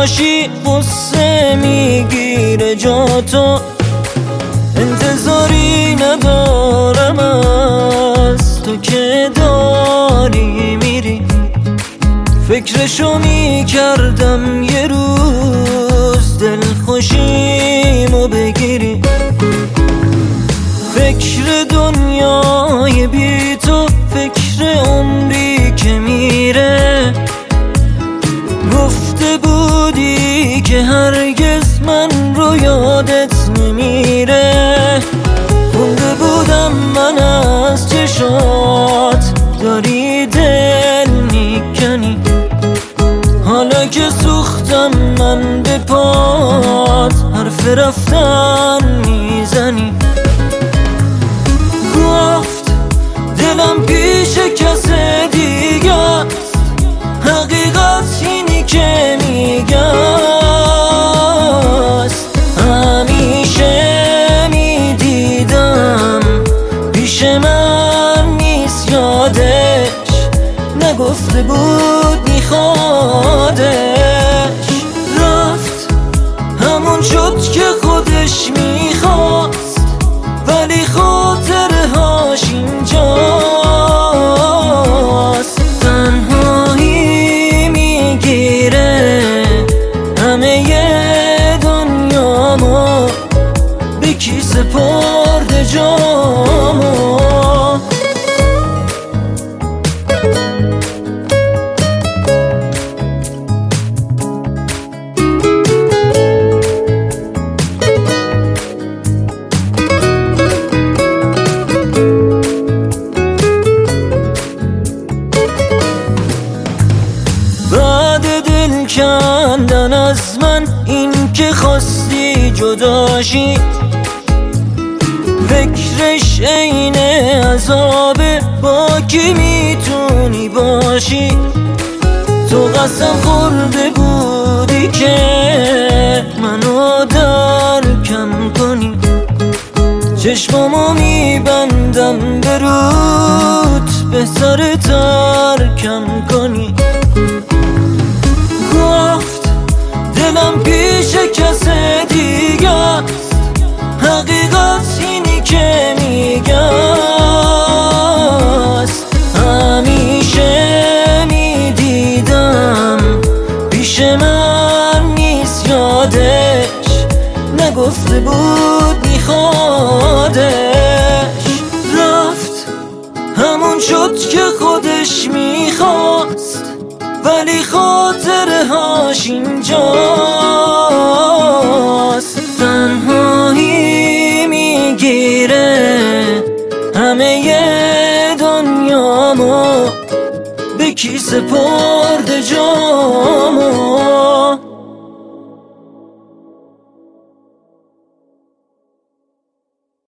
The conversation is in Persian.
باشی قصه میگیره جا تو، انتظاری ندارم از تو که داری میری. فکرشو میکردم یه روز دلخوشیمو بگیری. فکر دنیای بی تو، فکر عمری که میره. گفته بودی که هرگز من رو یادت نمیره. خونده بودم من از چشات داری دل میکنی. حالا که سوختم من به پات حرف رفتن میزنی. گفت دلم پیش کس دیگه است، حقیقت اینی که میگه است. همیشه میدیدم پیش من نیست یادش، نگفته بود میخوادش. رفت همون شد که خودش میخواست، ولی خاطره هاش اینجاست. تنهایی میگیره همه دنیامو، به کی سپرده جامو. کندن از من این که خواستی جداشی، فکرش عین عذابه با کی میتونی باشی. تو قسم خورده بودی که منو درکم کنی. چشمامو میبندم به رود، بهتر ترکم کنی. گفت دلم پیش کس دیگه است، حقیقت اینی که میگه است. همیشه میدیدم پیش من نیست یادش، نگفته بود میخوادش. رفت همون شد که خودش میخواست، ولی خاطره هاش اینجاست. تنهایی میگیره همه دنیامو، به کی سپرده جامو.